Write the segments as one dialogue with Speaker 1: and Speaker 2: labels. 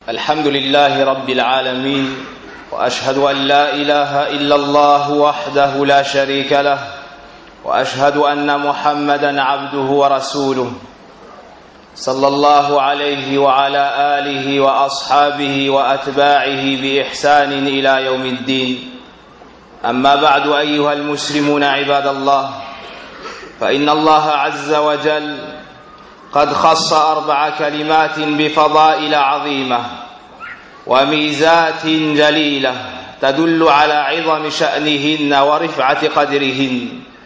Speaker 1: الحمد لله رب العالمين، وأشهد أن لا إله إلا الله وحده لا شريك له، وأشهد أن محمدا عبده ورسوله صلى الله عليه وعلى آله وأصحابه وأتباعه بإحسان إلى يوم الدين. أما بعد، أيها المسلمون عباد الله، فإن الله عز وجل قد خص 4 كلمات بفضائل عظيمة وميزات جليلة تدل على عظم شأنهن ورفعة قدرهن،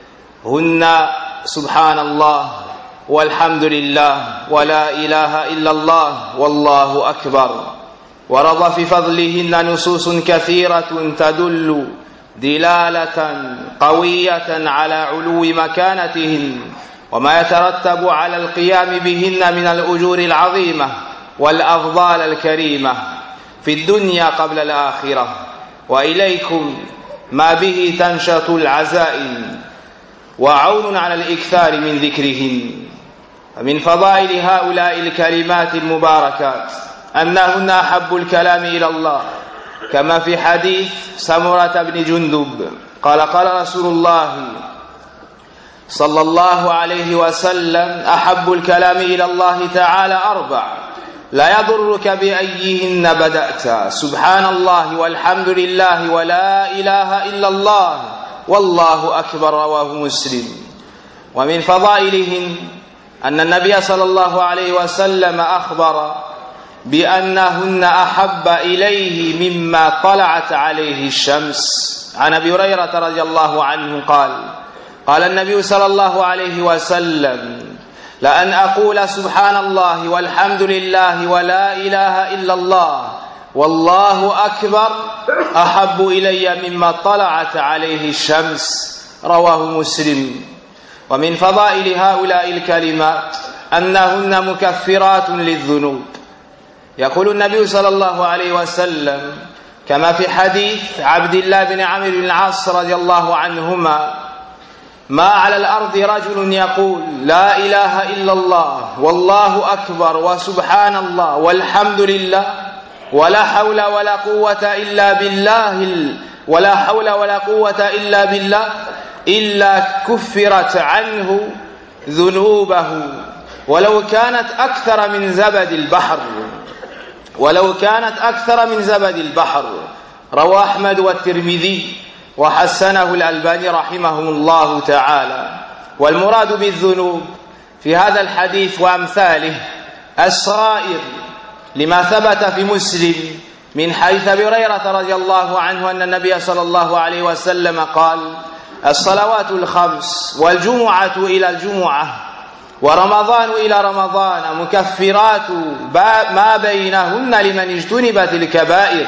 Speaker 1: هن سبحان الله والحمد لله ولا إله إلا الله والله أكبر. ورد في فضلهن نصوص كثيرة تدل دلالة قوية على علو مكانتهن وما يترتب على القيام بهن من الأجور العظيمة والأفضال الكريمة في الدنيا قبل الآخرة. وإليكم ما به تنشط العزائم وعون على الإكثار من ذكرهن. فمن فضائل هؤلاء الكلمات المباركات أنهن أحب الكلام إلى الله، كما في حديث سمرة بن جندب قال: قال رسول الله صلى الله عليه وسلم: أحب الكلام إلى الله تعالى 4 لا يضرك بأيهن بدأت، سبحان الله والحمد لله ولا إله إلا الله والله أكبر. رواه مسلم. ومن فضائلهن أن النبي صلى الله عليه وسلم أخبر بأنهن أحب إليه مما طلعت عليه الشمس. عن أبي هريرة رضي الله عنه قال: قال النبي صلى الله عليه وسلم: لأن أقول سبحان الله والحمد لله ولا إله إلا الله والله أكبر أحب إلي مما طلعت عليه الشمس. رواه مسلم. ومن فضائل هؤلاء الكلمات أنهن مكفرات للذنوب. يقول النبي صلى الله عليه وسلم كما في حديث عبد الله بن عمرو بن العاص رضي الله عنهما: ما على الأرض رجل يقول لا إله إلا الله والله أكبر وسبحان الله والحمد لله ولا حول ولا قوة إلا بالله إلا كفرت عنه ذنوبه ولو كانت أكثر من زبد البحر. رواه أحمد والترمذي وحسنه الألباني رحمهم الله تعالى. والمراد بالذنوب في هذا الحديث وأمثاله الصغائر، لما ثبت في مسلم من حديث أبي هريرة رضي الله عنه أن النبي صلى الله عليه وسلم قال: الصلوات الخمس والجمعة إلى الجمعة ورمضان إلى رمضان مكفرات ما بينهن لمن اجتنبت الكبائر.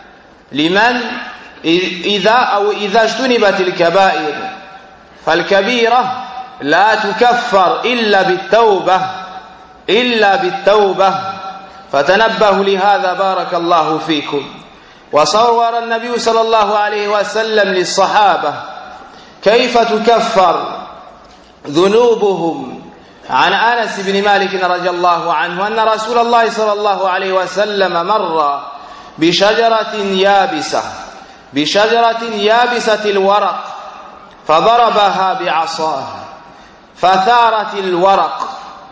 Speaker 1: إذا اجتنبت الكبائر، فالكبيرة لا تكفر إلا بالتوبة. فتنبهوا لهذا بارك الله فيكم. وصور النبي صلى الله عليه وسلم للصحابة كيف تكفر ذنوبهم. عن أنس بن مالك رضي الله عنه أن رسول الله صلى الله عليه وسلم مر بشجرة يابسة الورق فضربها بعصاه فثارت الورق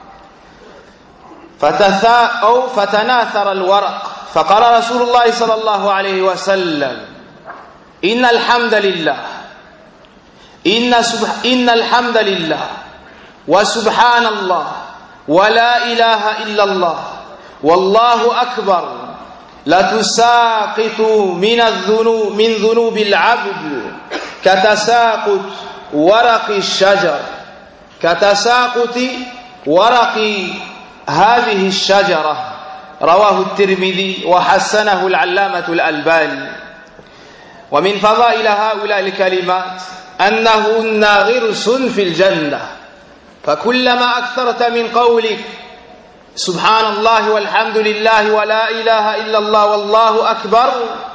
Speaker 1: فتناثر الورق، فقال رسول الله صلى الله عليه وسلم: إن الحمد لله وسبحان الله ولا إله إلا الله والله أكبر لتساقط من ذنوب العبد كتساقط ورق هذه الشجرة. رواه الترمذي وحسنه العلامة الألباني. ومن فضائل هؤلاء الكلمات أنهن غرس في الجنة، فكلما أكثرت من قولك سبحان الله والحمد لله ولا إله إلا الله والله أكبر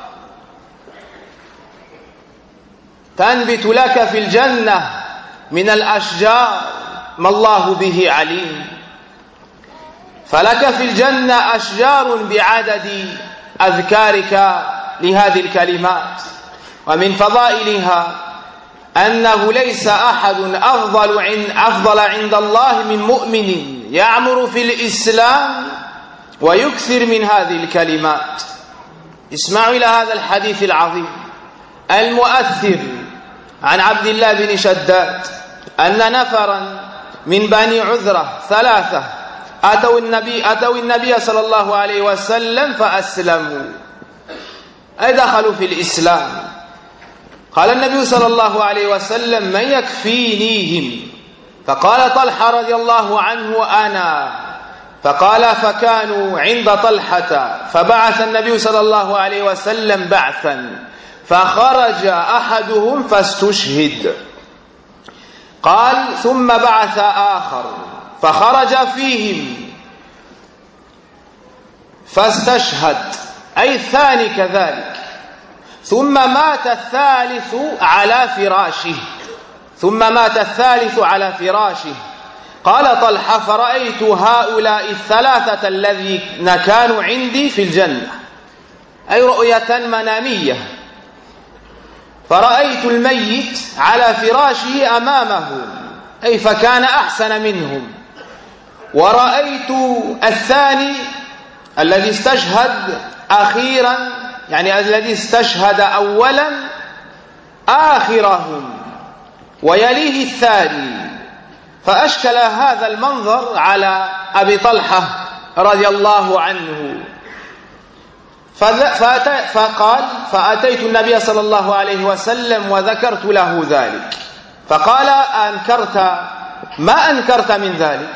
Speaker 1: تنبت لك في الجنة من الأشجار ما الله به عليم. فلك في الجنة أشجار بعدد أذكارك لهذه الكلمات. ومن فضائلها أنه ليس أحد أفضل عند الله من مؤمن يعمر في الإسلام ويكثر من هذه الكلمات. اسمعوا إلى هذا الحديث العظيم المؤثر عن عبد الله بن شداد أن نفرا من بني عذرة 3 أتوا النبي صلى الله عليه وسلم فأسلموا، أي دخلوا في الإسلام. قال النبي صلى الله عليه وسلم: من يكفينيهم؟ فقال طلحة رضي الله عنه: أنا. فقال: فكانوا عند طلحة، فبعث النبي صلى الله عليه وسلم بعثا، فخرج أحدهم فاستشهد. قال: ثم بعث آخر فخرج فيهم فاستشهد، أي الثاني كذلك. ثم مات الثالث على فراشه. قال طلحة: فرأيت هؤلاء ال3 الذين كانوا عندي في الجنة، أي رؤية منامية. فرأيت الميت على فراشه أمامه، أي فكان أحسن منهم. ورأيت الثاني الذي استشهد أخيرا، يعني الذي استشهد أولا، آخرهم، ويليه الثاني. فأشكل هذا المنظر على أبي طلحة رضي الله عنه، فقال: فأتيت النبي صلى الله عليه وسلم وذكرت له ذلك. فقال: ما أنكرت من ذلك؟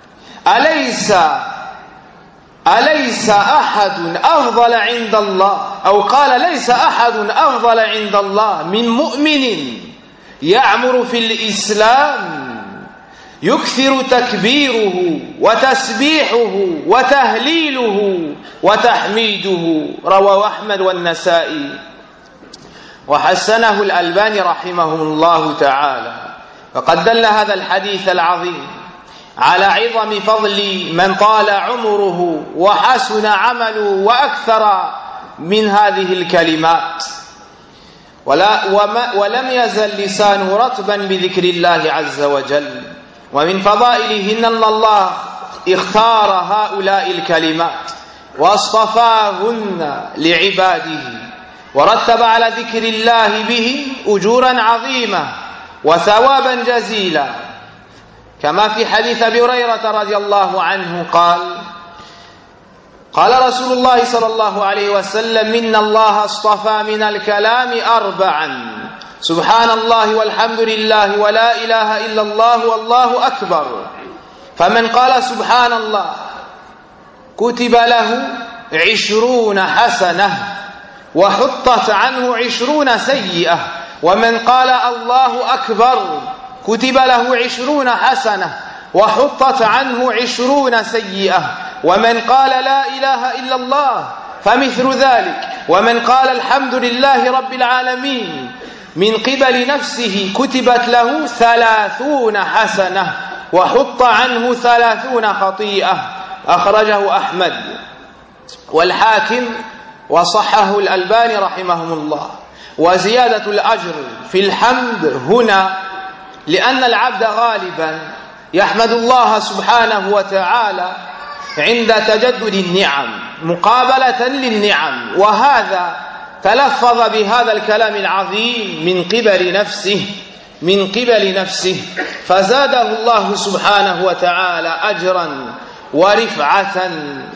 Speaker 1: أليس أحد أفضل عند الله، أو قال: ليس أحد أفضل عند الله من مؤمن يعمر في الإسلام يكثر تكبيره وتسبيحه وتهليله وتحميده. رواه أحمد والنسائي وحسنه الألباني رحمه الله تعالى. وقد دل هذا الحديث العظيم على عظم فضل من طال عمره وحسن عمله وأكثر من هذه الكلمات، ولم يزل لسانه رطبا بذكر الله عز وجل. ومن فضائلهن أن الله اختار هؤلاء الكلمات واصطفاهن لعباده، ورتب على ذكر الله به أجورا عظيمة وثوابا جزيلا، كما في حديث أبي هريرة رضي الله عنه قال رسول الله صلى الله عليه وسلم: إن الله اصطفى من الكلام 4: سبحان الله والحمد لله ولا إله إلا الله والله أكبر. فمن قال سبحان الله كتب له 20 حسنة وحطت عنه 20 سيئة. ومن قال الله أكبر كتب له 20 حسنة وحطت عنه 20 سيئة. ومن قال لا إله إلا الله فمثل ذلك. ومن قال الحمد لله رب العالمين من قبل نفسه كتبت له 30 حسنة وحط عنه 30 خطيئة. أخرجه أحمد والحاكم وصححه الألباني رحمهم الله. وزيادة الأجر في الحمد هنا لأن العبد غالبا يحمد الله سبحانه وتعالى عند تجدد النعم مقابلة للنعم، وهذا تلفظ بهذا الكلام العظيم من قبل نفسه فزاده الله سبحانه وتعالى أجرا ورفعة.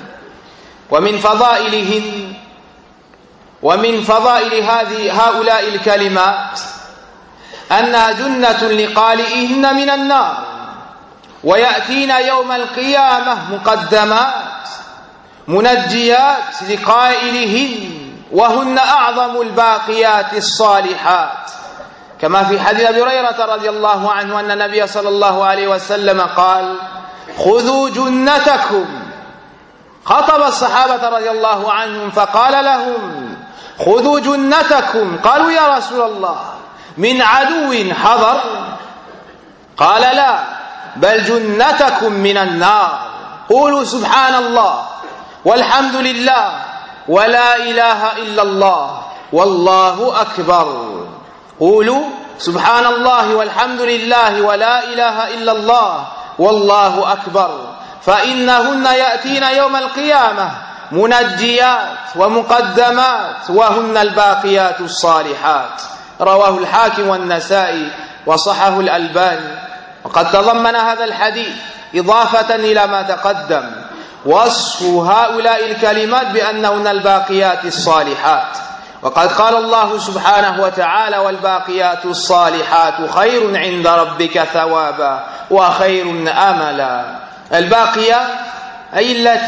Speaker 1: ومن فضائل هؤلاء الكلمات أنها جنة لقارئهن من النار، ويأتين يوم القيامة مقدمات منجيات لقائلهن، وهن أعظم الباقيات الصالحات، كما في حديث أبي هريرة رضي الله عنه أن النبي صلى الله عليه وسلم قال: خذوا جنتكم. خطب الصحابة رضي الله عنهم فقال لهم: خذوا جنتكم. قالوا: يا رسول الله من عدو حضر؟ قال: لا، بل جنتكم من النار. قولوا سبحان الله والحمد لله ولا إله إلا الله والله أكبر. قولوا سبحان الله والحمد لله ولا إله إلا الله والله أكبر، فإنهن يأتين يوم القيامة منجيات ومقدمات وهن الباقيات الصالحات. رواه الحاكم والنسائي وصححه الألباني. وقد تضمن هذا الحديث إضافة إلى ما تقدم وصف هؤلاء الكلمات بأنهن الباقيات الصالحات. وقد قال الله سبحانه وتعالى: والباقيات الصالحات خير عند ربك ثوابا وخير أملا. الباقيات أي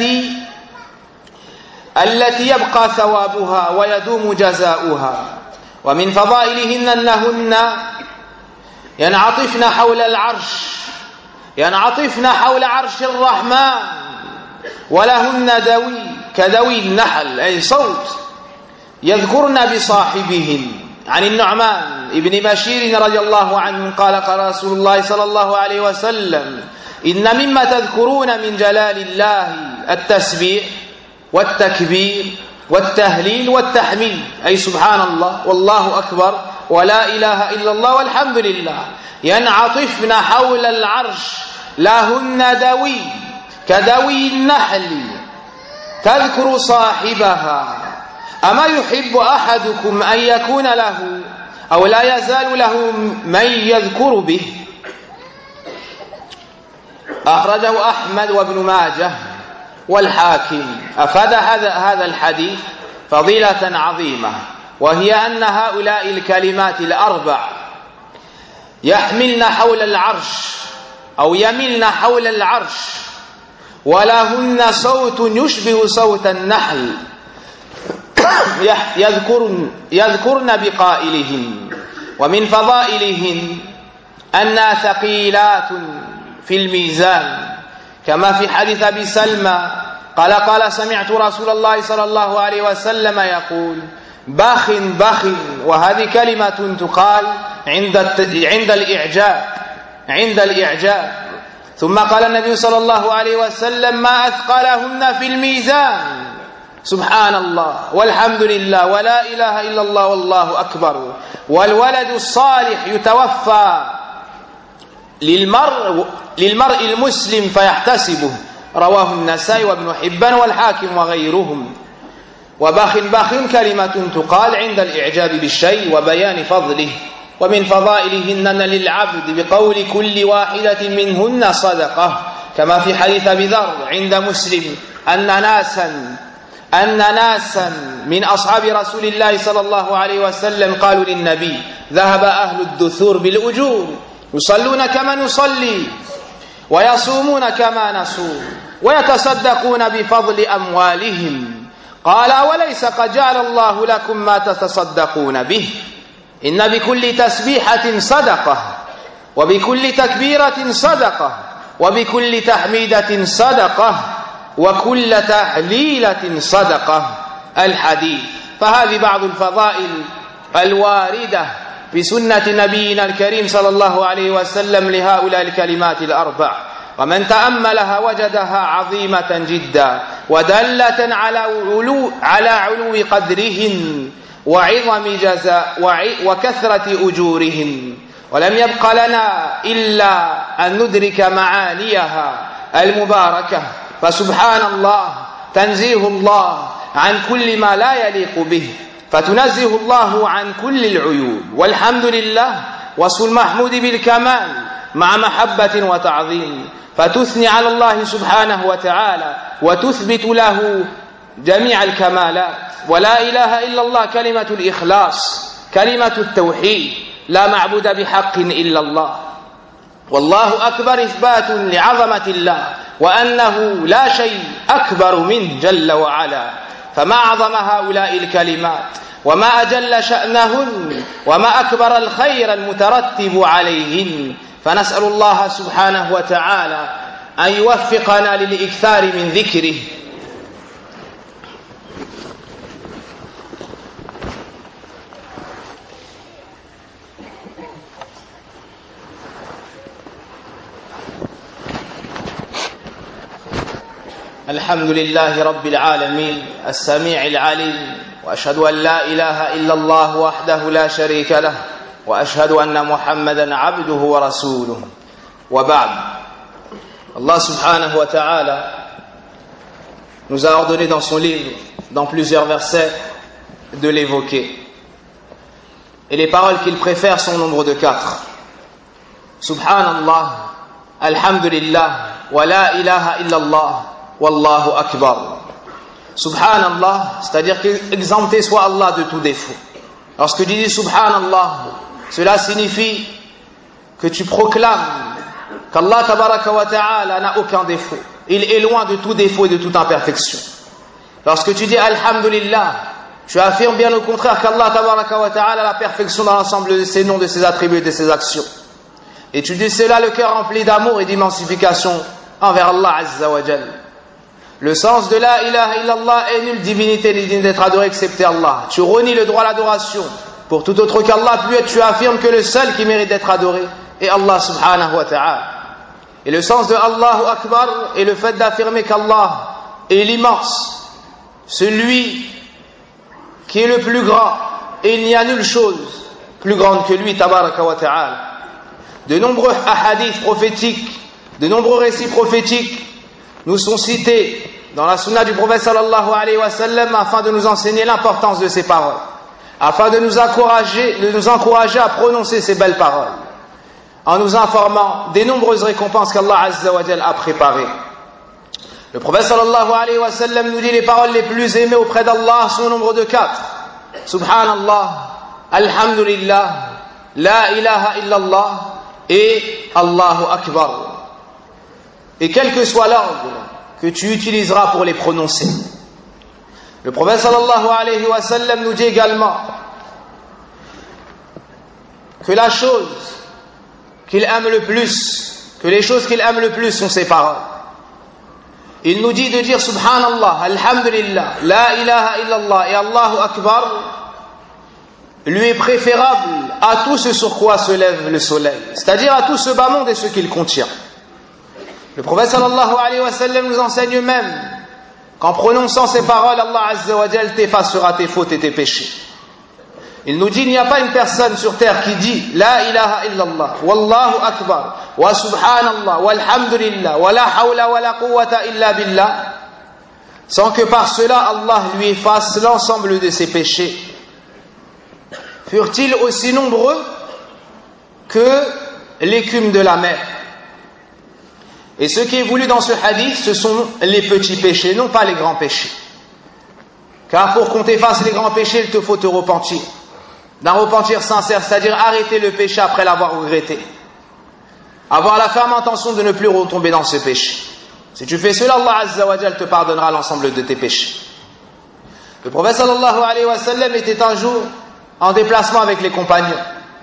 Speaker 1: التي يبقى ثوابها ويدوم جزاؤها. ومن فضائلهن أنهن ينعطفن حول عرش الرحمن، ولهن دوي كدوي النحل أي صوت يذكرن بصاحبهن. عن النعمان ابن بشير رضي الله عنه قال: قال رسول الله صلى الله عليه وسلم: إن مما تذكرون من جلال الله التسبيح والتكبير والتهليل والتحميد، أي سبحان الله والله أكبر ولا إله إلا الله والحمد لله، ينعطفن حول العرش، لهن دوي كدوي النحل تذكر صاحبها. أما يحب أحدكم أن يكون له أو لا يزال له من يذكر به؟ أخرجه أحمد وابن ماجه والحاكم. أفاد هذا الحديث فضيلة عظيمة، وهي أن هؤلاء الكلمات الأربع يحملن حول العرش أو يملن حول العرش، ولهن صوت يشبه صوت النحل يذكرن بقائلهن. ومن فضائلهن أنها ثقيلات في الميزان، كما في حديث أبي سلمى قال سمعت رسول الله صلى الله عليه وسلم يقول: بخ بخ. وهذه كلمة تقال عند الإعجاب. ثم قال النبي صلى الله عليه وسلم: ما أثقلهن في الميزان، سبحان الله والحمد لله ولا إله إلا الله والله أكبر. والولد الصالح يتوفى للمرء المسلم فيحتسبه. رواه النسائي وابن حبان والحاكم وغيرهم. وباخ كلمة تقال عند الإعجاب بالشيء وبيان فضله. ومن فضائلهن أن للعبد بقول كل واحدة منهن صدقة، كما في حديث أبي ذر عند مسلم أن ناسا من أصحاب رسول الله صلى الله عليه وسلم قالوا للنبي: ذهب أهل الدثور بالأجور، يصلون كما نصلي ويصومون كما نصوم ويتصدقون بفضل أموالهم. قال: وليس قد جعل الله لكم ما تتصدقون به؟ إن بكل تسبيحة صدقة، وبكل تكبيرة صدقة، وبكل تحميدة صدقة، وكل تهليلة صدقة. الحديث. فهذه بعض الفضائل الواردة في سنة نبينا الكريم صلى الله عليه وسلم لهؤلاء الكلمات الأربع، ومن تأملها وجدها عظيمة جدا ودلة على علو قدرهن وعظم جزاء وكثرة أجورهن. ولم يبق لنا إلا أن ندرك معانيها المباركة. فسبحان الله تنزيه الله عن كل ما لا يليق به، فتنزه الله عن كل العيوب. والحمد لله وصف المحمود بالكمال مع محبة وتعظيم، فتثني على الله سبحانه وتعالى وتثبت له جميع الكمالات. ولا إله إلا الله كلمة الإخلاص، كلمة التوحيد، لا معبود بحق إلا الله. والله أكبر إثبات لعظمة الله وأنه لا شيء أكبر منه جل وعلا. فما أعظم هؤلاء الكلمات وما أجل شأنهن وما أكبر الخير المترتب عليهن. فنسأل الله سبحانه وتعالى أن يوفقنا للإكثار من ذكره. الحمد لله رب العالمين السميع العليم وأشهد أن لا إله إلا الله وحده لا شريك له وأشهد أن محمدا عبده ورسوله وبعد. Allah subhanahu wa ta'ala nous a ordonné dans son livre, dans plusieurs versets, de l'évoquer. Et les paroles qu'il préfère sont au nombre de 4. Subhanallah, alhamdulillah, wa la ilaha illallah, wallahu akbar. Subhanallah, c'est-à-dire qu'exempté soit Allah de tout défaut. Lorsque tu dis Subhanallah, cela signifie que tu proclames qu'Allah tabaraka wa ta'ala n'a aucun défaut. Il est loin de tout défaut et de toute imperfection. Lorsque tu dis Alhamdulillah, tu affirmes bien au contraire qu'Allah tabaraka wa ta'ala a la perfection dans l'ensemble de ses noms, de ses attributs et de ses actions. Et tu dis cela le cœur rempli d'amour et d'immensification envers Allah azza wa jal. Le sens de la ilaha illallah est nulle divinité n'est digne d'être adorée excepté Allah. Tu renies le droit à l'adoration pour tout autre qu'Allah, puis tu affirmes que le seul qui mérite d'être adoré est Allah subhanahu wa ta'ala. Et le sens de Allahu Akbar est le fait d'affirmer qu'Allah est l'immense, celui qui est le plus grand, et il n'y a nulle chose plus grande que lui, tabaraka wa ta'ala. De nombreux hadiths prophétiques, de nombreux récits prophétiques nous sont cités dans la sunna du prophète sallallahu alayhi wa sallam afin de nous enseigner l'importance de ces paroles, afin de nous encourager à prononcer ces belles paroles, en nous informant des nombreuses récompenses qu'Allah azza wa jal a préparées. Le prophète sallallahu alayhi wa sallam nous dit les paroles les plus aimées auprès d'Allah sont au nombre de 4. Subhanallah, alhamdulillah, la ilaha illallah et Allahu Akbar. Et quel que soit l'ordre que tu utiliseras pour les prononcer. Le prophète sallallahu alayhi wa sallam nous dit également que la chose qu'il aime le plus, que les choses qu'il aime le plus sont ses paroles. Il nous dit de dire Subhanallah, Alhamdulillah, La ilaha illallah et Allahu Akbar lui est préférable à tout ce sur quoi se lève le soleil, c'est-à-dire à tout ce bas monde et ce qu'il contient. Le prophète sallallahu alayhi wa sallam nous enseigne même qu'en prononçant ces paroles, Allah azza wa jal t'effacera tes fautes et tes péchés. Il nous dit il n'y a pas une personne sur terre qui dit La ilaha illallah, Wallahu akbar, wa subhanallah, walhamdulillah, wa la hawla wa la quwwata illa billah, sans que par cela Allah lui efface l'ensemble de ses péchés. Furent-ils aussi nombreux que l'écume de la mer? Et ce qui est voulu dans ce hadith, ce sont les petits péchés, non pas les grands péchés. Car pour qu'on t'efface les grands péchés, il te faut te repentir. D'un repentir sincère, c'est-à-dire arrêter le péché après l'avoir regretté. Avoir la ferme intention de ne plus retomber dans ce péché. Si tu fais cela, Allah azza wa jal te pardonnera l'ensemble de tes péchés. Le prophète sallallahu alayhi wa sallam était un jour en déplacement avec les compagnons.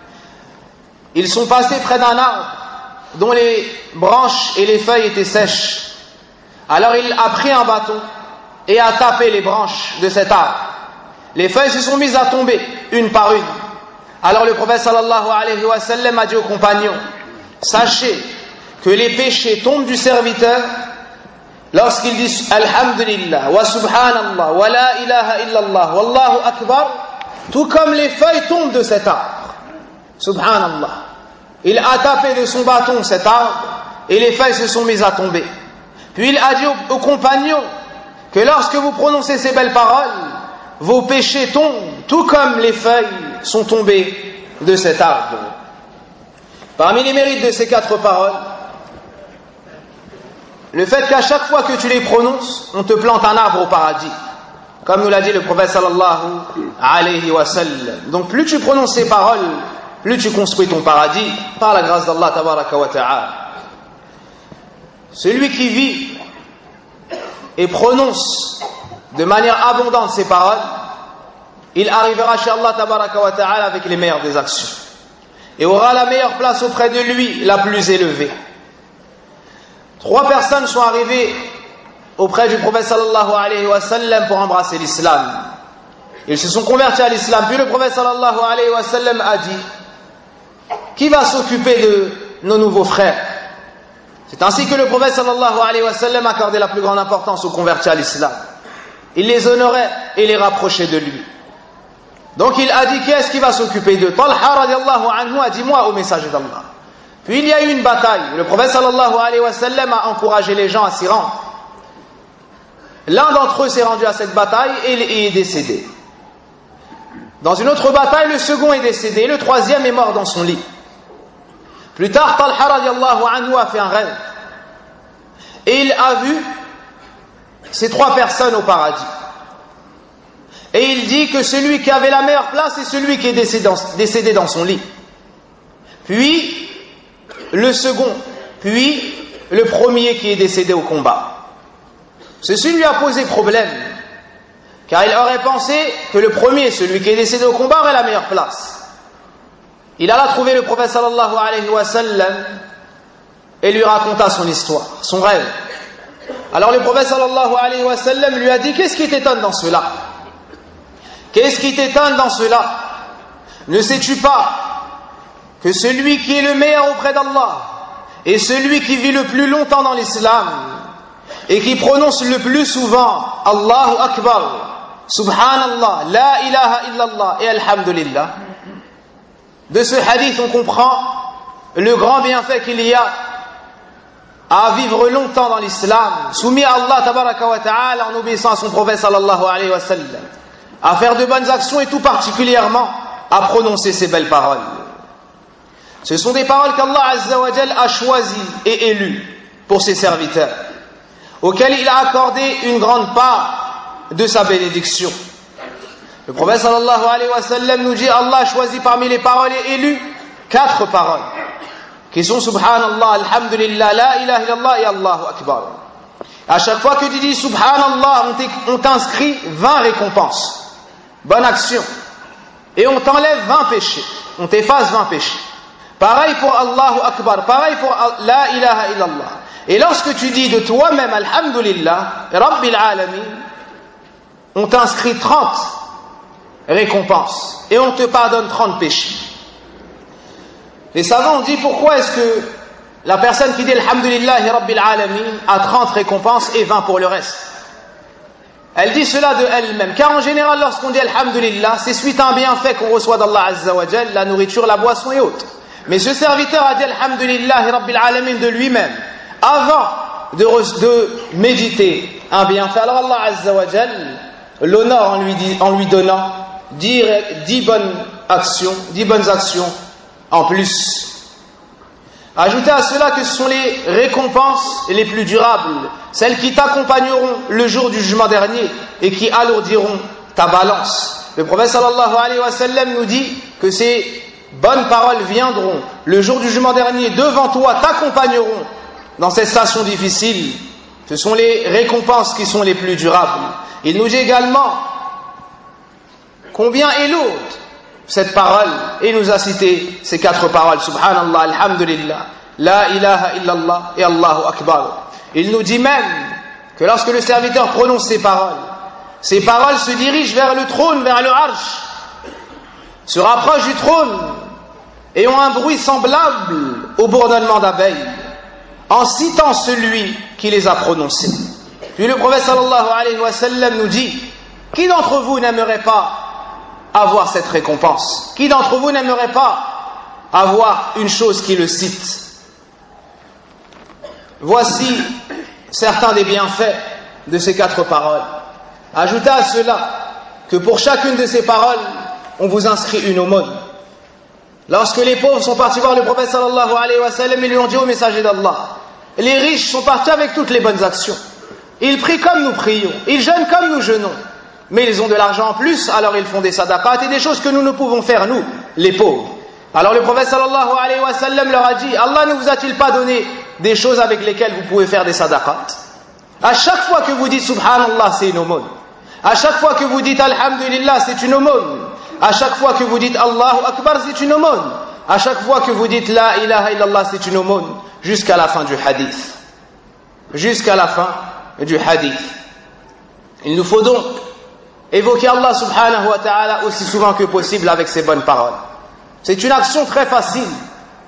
Speaker 1: Ils sont passés près d'un arbre dont les branches et les feuilles étaient sèches. Alors il a pris un bâton et a tapé les branches de cet arbre. Les feuilles se sont mises à tomber, une par une. Alors le prophète sallallahu alayhi wa sallam a dit aux compagnons, sachez que les péchés tombent du serviteur lorsqu'il dit Alhamdulillah, wa subhanallah, wa la ilaha illallah, wallahu akbar, tout comme les feuilles tombent de cet arbre. Subhanallah. Il a tapé de son bâton cet arbre et les feuilles se sont mises à tomber. Puis il a dit aux compagnons que lorsque vous prononcez ces belles paroles, vos péchés tombent, tout comme les feuilles sont tombées de cet arbre. Parmi les mérites de ces 4 paroles, le fait qu'à chaque fois que tu les prononces, on te plante un arbre au paradis, comme nous l'a dit le prophète sallallahu alayhi wa sallam. Donc plus tu prononces ces paroles, plus tu construis ton paradis par la grâce d'Allah tabaraka wa ta'ala. Celui qui vit et prononce de manière abondante ces paroles, il arrivera chez Allah tabaraka wa ta'ala avec les meilleures des actions et aura la meilleure place auprès de lui, la plus élevée. 3 personnes sont arrivées auprès du prophète sallallahu alayhi wa sallam pour embrasser l'islam. Ils se sont convertis à l'islam. Puis le prophète sallallahu alayhi wa sallam a dit: qui va s'occuper de nos nouveaux frères? C'est ainsi que le prophète sallallahu alayhi wa sallam accordait la plus grande importance aux convertis à l'islam. Il les honorait et les rapprochait de lui. Donc il a dit, qui est-ce qui va s'occuper d'eux? Talha radiallahu anhu a dit, moi au messager d'Allah. Puis il y a eu une bataille. Le prophète sallallahu alayhi wa sallam a encouragé les gens à s'y rendre. L'un d'entre eux s'est rendu à cette bataille et est décédé. Dans une autre bataille, le second est décédé et le troisième est mort dans son lit. Plus tard, Talha radiallahu anhu a fait un rêve. Et il a vu ces trois personnes au paradis. Et il dit que celui qui avait la meilleure place est celui qui est décédé dans son lit. Puis, le second, puis le premier qui est décédé au combat. Ceci lui a posé problème, car il aurait pensé que le premier, celui qui est décédé au combat, aurait la meilleure place. Il alla trouver le prophète sallallahu alayhi wa sallam et lui raconta son histoire, son rêve. Alors le prophète sallallahu alayhi wa sallam lui a dit, qu'est-ce qui t'étonne dans cela? Qu'est-ce qui t'étonne dans cela? Ne sais-tu pas que celui qui est le meilleur auprès d'Allah et celui qui vit le plus longtemps dans l'islam et qui prononce le plus souvent Allahu Akbar, Subhanallah, La ilaha illallah et Alhamdulillah? De ce hadith, on comprend le grand bienfait qu'il y a à vivre longtemps dans l'islam, soumis à Allah tabaraka wa ta'ala en obéissant à son prophète sallallahu alayhi wa sallam, à faire de bonnes actions et tout particulièrement à prononcer ces belles paroles. Ce sont des paroles qu'Allah azza wa jal a choisies et élues pour ses serviteurs, auxquels il a accordé une grande part de sa bénédiction. Le prophète sallallahu alayhi wa sallam nous dit, Allah a choisi parmi les paroles et élu 4 paroles qui sont Subhanallah, Alhamdulillah, La ilaha illallah et Allahu Akbar. À chaque fois que tu dis Subhanallah, on t'inscrit 20 récompenses, bonne action, et on t'enlève 20 péchés, on t'efface 20 péchés. Pareil pour Allahu Akbar, pareil pour La ilaha illallah. Et lorsque tu dis de toi-même Alhamdulillah, Rabbil Alamin, on t'inscrit 30 récompenses et on te pardonne 30 péchés. Les savants ont dit, pourquoi est-ce que la personne qui dit Alhamdulillah Rabbil Alamin a 30 récompenses et 20 pour le reste? Elle dit cela de elle-même, car en général lorsqu'on dit Alhamdulillah, c'est suite à un bienfait qu'on reçoit d'Allah Azza wa Jal, la nourriture, la boisson et autres. Mais ce serviteur a dit Alhamdulillah Rabbil Alamin de lui-même avant de méditer un bienfait. Alors Allah Azza wa Jal l'honore en lui donnant 10 bonnes actions en plus. Ajoutez à cela que ce sont les récompenses les plus durables, celles qui t'accompagneront le jour du jugement dernier et qui alourdiront ta balance. Le prophète sallallahu alayhi wa sallam nous dit que ces bonnes paroles viendront le jour du jugement dernier devant toi, t'accompagneront dans cette station difficile. Ce sont les récompenses qui sont les plus durables. Il nous dit également combien est lourde cette parole, et il nous a cité ces 4 paroles, Subhanallah, Alhamdulillah, La ilaha illallah et Allahu Akbar. Il nous dit même que lorsque le serviteur prononce ces paroles se dirigent vers le trône, vers le arsh, se rapprochent du trône et ont un bruit semblable au bourdonnement d'abeilles en citant celui qui les a prononcés. Puis le prophète sallallahu alayhi wa sallam nous dit, qui d'entre vous n'aimerait pas avoir cette récompense? Qui d'entre vous n'aimerait pas avoir une chose qui le cite? Voici certains des bienfaits de ces 4 paroles. Ajoutez à cela que pour chacune de ces paroles, on vous inscrit une aumône. Lorsque les pauvres sont partis voir le prophète sallallahu alayhi wa sallam, ils lui ont dit au messager d'Allah, les riches sont partis avec toutes les bonnes actions. Ils prient comme nous prions, ils jeûnent comme nous jeûnons. Mais ils ont de l'argent en plus, alors ils font des sadaqat et des choses que nous ne pouvons faire, nous, les pauvres. Alors le prophète sallallahu alayhi wa sallam leur a dit, Allah ne vous a-t-il pas donné des choses avec lesquelles vous pouvez faire des sadaqat? À chaque fois que vous dites Subhanallah, c'est une aumône. À chaque fois que vous dites Alhamdulillah, c'est une aumône. À chaque fois que vous dites Allahu Akbar, c'est une aumône. À chaque fois que vous dites La ilaha illallah, c'est une aumône. Jusqu'à la fin du hadith. Jusqu'à la fin du hadith. Il nous faut donc évoquer Allah subhanahu wa ta'ala aussi souvent que possible avec ces bonnes paroles. C'est une action très facile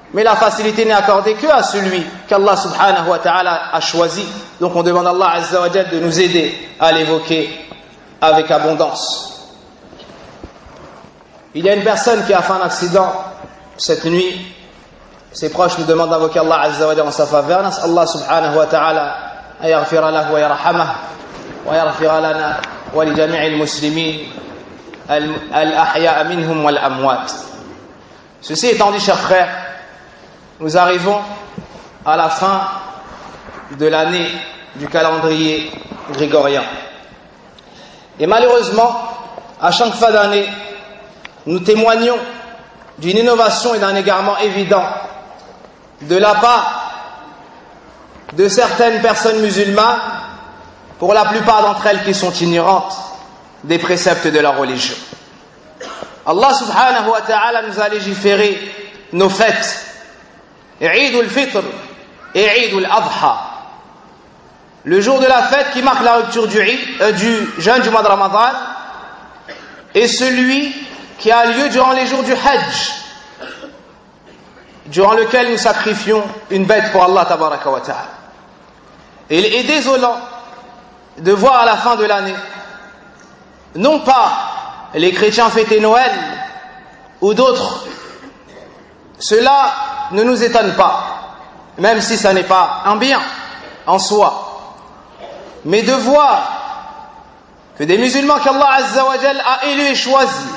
Speaker 1: Mais la facilité n'est accordée qu'à celui qu'Allah subhanahu wa ta'ala a choisi. Donc on demande à Allah azza wa jalla de nous aider à l'évoquer avec abondance. Il y a une personne qui a fait un accident cette nuit. Ses proches nous demandent d'invoquer Allah azza wa jalla en sa faveur. Allah subhanahu wa ta'ala an yaghfira lahu wa yarhamah wa yaghfira lana wa li jami'il muslimin al-ahya'a minhum wal amwat. Ceci étant dit, chers frères, nous arrivons à la fin de l'année du calendrier grégorien. Et malheureusement, à chaque fin d'année, nous témoignons d'une innovation et d'un égarement évident de la part de certaines personnes musulmanes, pour la plupart d'entre elles qui sont ignorantes des préceptes de leur religion. Allah subhanahu wa ta'ala nous a légiféré nos fêtes, Eid al-Fitr et Eid al-Adha, le jour de la fête qui marque la rupture du jeûne du mois de Ramadan, et celui qui a lieu durant les jours du Hajj, durant lequel nous sacrifions une bête pour Allah tabaraka wa ta'ala. Et il est désolant de voir à la fin de l'année, non pas les chrétiens fêter Noël ou d'autres, cela ne nous étonne pas, même si ça n'est pas un bien en soi, mais de voir que des musulmans qu'Allah azza wa jal a élus et choisis,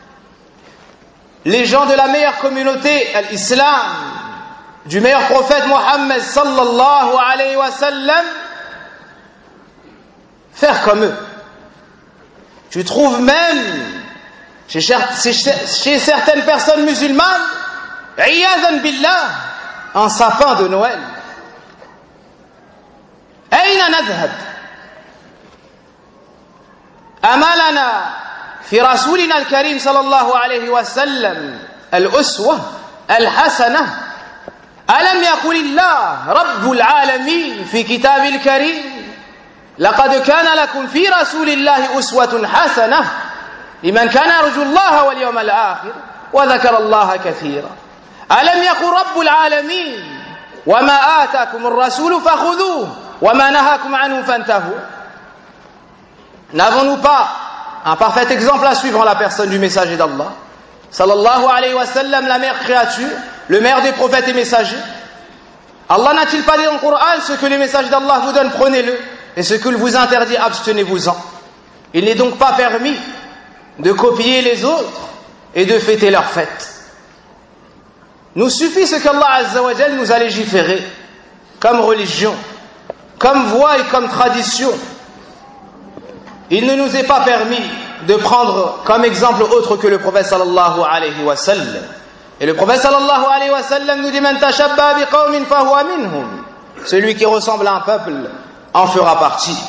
Speaker 1: les gens de la meilleure communauté, l'islam, du meilleur prophète Mohammed sallallahu alayhi wa sallam, faire comme eux. Tu trouves même chez certaines personnes musulmanes, iyadhan billah, un sapin de Noël. Aïna nadhhab? Amalana fi rasulina al-karim sallallahu alayhi wa sallam al-uswa al-hasana. Alam yaqulillah rabbul alamin fi kitabil karim لقد كان لكم في رسول الله أسوة حسنة لمن كان يرجو الله واليوم الآخر وذكر الله كثيرا ألم يقل رب العالمين وما آتاكم الرسول فخذوه وما نهاكم عنه فانتهوا. N'avons-nous pas un parfait exemple à suivre en la personne du messager d'Allah sallallahu alayhi wa sallam, la meilleure créature, le meilleur des prophètes et messagers? Allah n'a-t-il pas dit dans le Coran, ce que les messages d'Allah vous donnent, prenez-le, et ce que vous interdit, abstenez-vous-en. Il n'est donc pas permis de copier les autres et de fêter leurs fêtes. Nous suffit ce qu'Allah azza wa jal nous a légiféré comme religion, comme voie et comme tradition. Il ne nous est pas permis de prendre comme exemple autre que le prophète sallallahu alayhi wa sallam. Et le prophète sallallahu alayhi wa sallam nous dit Man tashabba bi qawmin fahuwa minhum. Celui qui ressemble à un peuple en fera partie.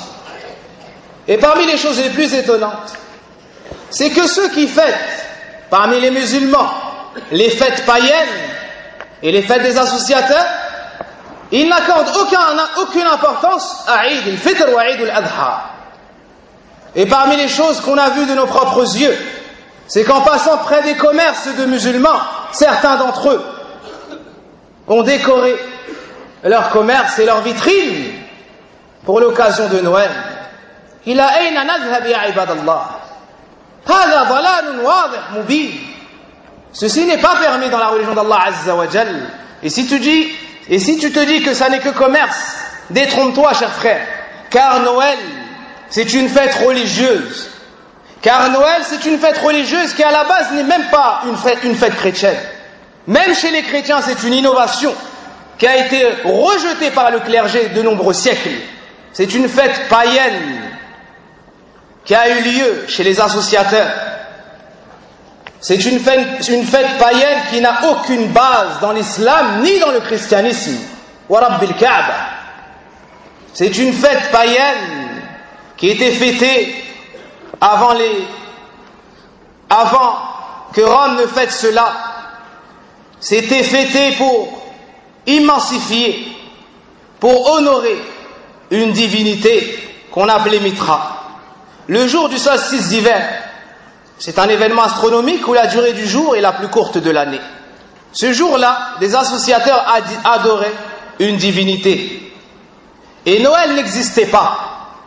Speaker 1: Et parmi les choses les plus étonnantes, c'est que ceux qui fêtent parmi les musulmans les fêtes païennes et les fêtes des associateurs, ils n'accordent aucune importance à Eid al-Fitr ou à Eid al-Adha. Et parmi les choses qu'on a vues de nos propres yeux, c'est qu'en passant près des commerces de musulmans, certains d'entre eux ont décoré leur commerce et leurs vitrines pour l'occasion de Noël. Ila ayna nadhhab ya ibadallah? Hadha dalalun wadih mubin. Ceci n'est pas permis dans la religion d'Allah azza wa jal. Et si tu te dis que ça n'est que commerce, détrompe-toi, cher frère, car Noël, c'est une fête religieuse. Car Noël, c'est une fête religieuse qui à la base n'est même pas une fête chrétienne. Même chez les chrétiens, c'est une innovation qui a été rejetée par le clergé de nombreux siècles. C'est une fête païenne qui a eu lieu chez les associateurs. C'est une fête païenne qui n'a aucune base dans l'islam ni dans le christianisme. Wa Rabbil Kaaba. C'est une fête païenne qui était fêtée avant que Rome ne fête cela. C'était fêté pour immensifier, pour honorer une divinité qu'on appelait Mitra. Le jour du solstice d'hiver, c'est un événement astronomique où la durée du jour est la plus courte de l'année. Ce jour-là, des associateurs adoraient une divinité. Et Noël n'existait pas.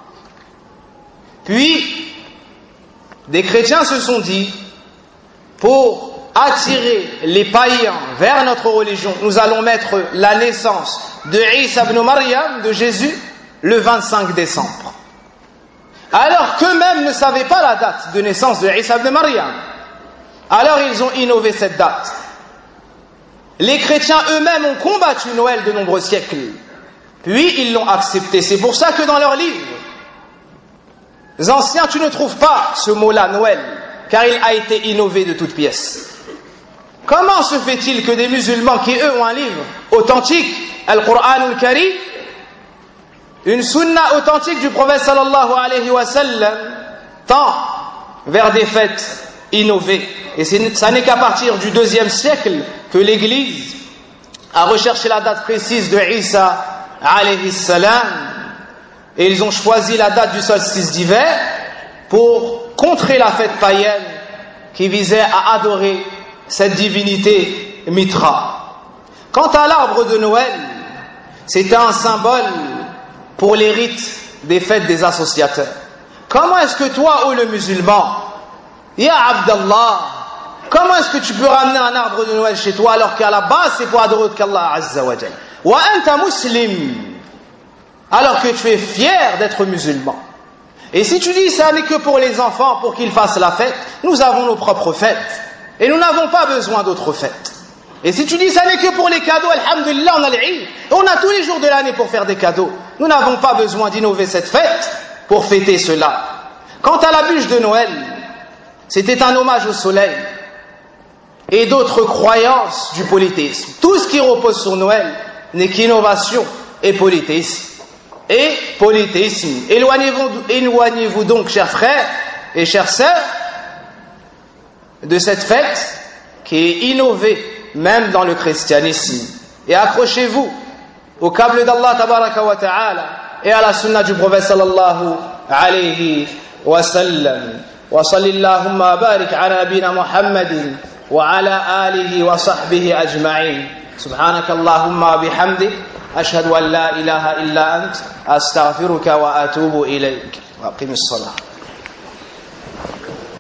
Speaker 1: Puis, des chrétiens se sont dit, pour attirer les païens vers notre religion, nous allons mettre la naissance de Isa ibn Maryam, de Jésus, le 25 décembre. Alors qu'eux-mêmes ne savaient pas la date de naissance de Isa ibn Maryam. Alors ils ont innové cette date. Les chrétiens eux-mêmes ont combattu Noël de nombreux siècles. Puis ils l'ont accepté. C'est pour ça que dans leurs livres anciens, tu ne trouves pas ce mot-là, Noël, car il a été innové de toutes pièces. Comment se fait-il que des musulmans qui, eux, ont un livre authentique, Al-Qur'an al-Karim, une sunna authentique du prophète sallallahu alayhi wa sallam, tend vers des fêtes innovées? Et ça n'est qu'à partir du 2e siècle que l'Église a recherché la date précise de Isa alayhi salam, et ils ont choisi la date du solstice d'hiver pour contrer la fête païenne qui visait à adorer cette divinité Mitra. Quant à l'arbre de Noël, c'était un symbole pour les rites des fêtes des associateurs. Comment est-ce que toi, ô le musulman, Ya Abdallah, comment est-ce que tu peux ramener un arbre de Noël chez toi alors qu'à la base c'est pour adorer qu'Allah Azza wa Jal? Wa anta muslim, alors que tu es fier d'être musulman. Et si tu dis ça n'est que pour les enfants, pour qu'ils fassent la fête, nous avons nos propres fêtes. Et nous n'avons pas besoin d'autres fêtes. Et si tu dis ça n'est que pour les cadeaux, alhamdulillah, on a l'Eid. On a tous les jours de l'année pour faire des cadeaux. Nous n'avons pas besoin d'innover cette fête pour fêter cela. Quant à la bûche de Noël, c'était un hommage au soleil et d'autres croyances du polythéisme. Tout ce qui repose sur Noël n'est qu'innovation et polythéisme. Éloignez-vous donc, chers frères et chères sœurs, de cette fête qui est innovée même dans le christianisme. Et accrochez-vous au câble d'Allah tabaraka wa ta'ala et à la sunna du prophète sallallahu alayhi wa sallam. Wa sallillahumma barik ala nabina Muhammadin wa ala alihi wa sahbihi ajma'in. Subhanakallahumma bihamdik, ashhadu an la ilaha illa ant, astaghfiruka wa atubu ilayk. Wa aqimis salah.